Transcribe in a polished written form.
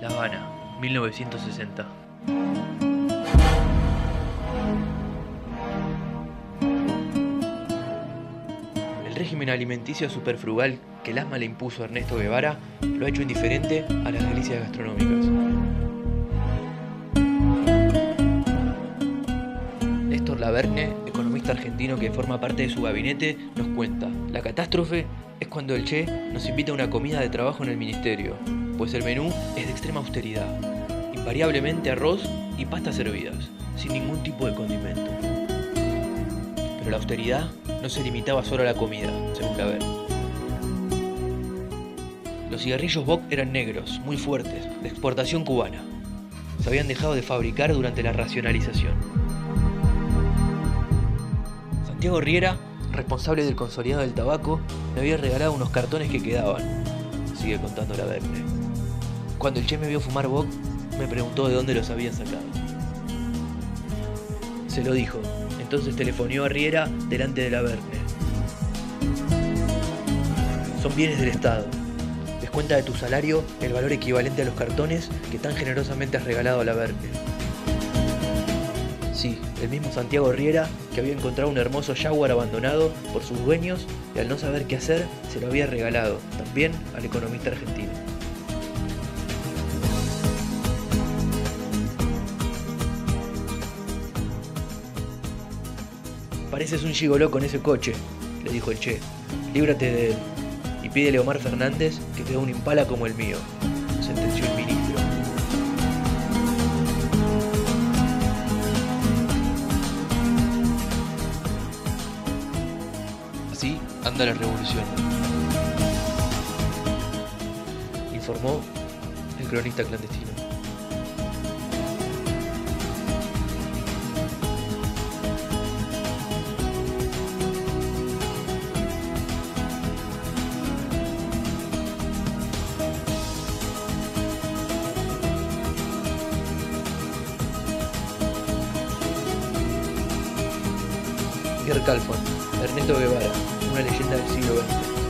La Habana, 1960. El régimen alimenticio superfrugal que el asma le impuso a Ernesto Guevara lo ha hecho indiferente a las delicias gastronómicas. Néstor Laverne, economista argentino que forma parte de su gabinete, nos cuenta: la catástrofe es cuando el Che nos invita a una comida de trabajo en el ministerio, pues el menú es de extrema austeridad, invariablemente arroz y pastas servidas, sin ningún tipo de condimento. Pero la austeridad no se limitaba solo a la comida, según Laverne. Los cigarrillos Bock eran negros, muy fuertes, de exportación cubana. Se habían dejado de fabricar durante la racionalización. Santiago Riera, responsable del consolidado del tabaco, me había regalado unos cartones que quedaban, sigue contando Laverne. Cuando el Che me vio fumar Bock, me preguntó de dónde los habían sacado. Se lo dijo, entonces telefoneó a Riera delante de Laverne. Son bienes del Estado. Descuenta de tu salario el valor equivalente a los cartones que tan generosamente has regalado a Laverne. Sí, el mismo Santiago Riera, que había encontrado un hermoso Jaguar abandonado por sus dueños y al no saber qué hacer, se lo había regalado, también al economista argentino. Pareces un gigoló con ese coche, le dijo el Che. Líbrate de él y pídele a Omar Fernández que te dé un Impala como el mío, sentenció el ministro. Así anda la revolución, informó el cronista clandestino. Pierre Calfon, Ernesto Guevara, una leyenda del siglo XX.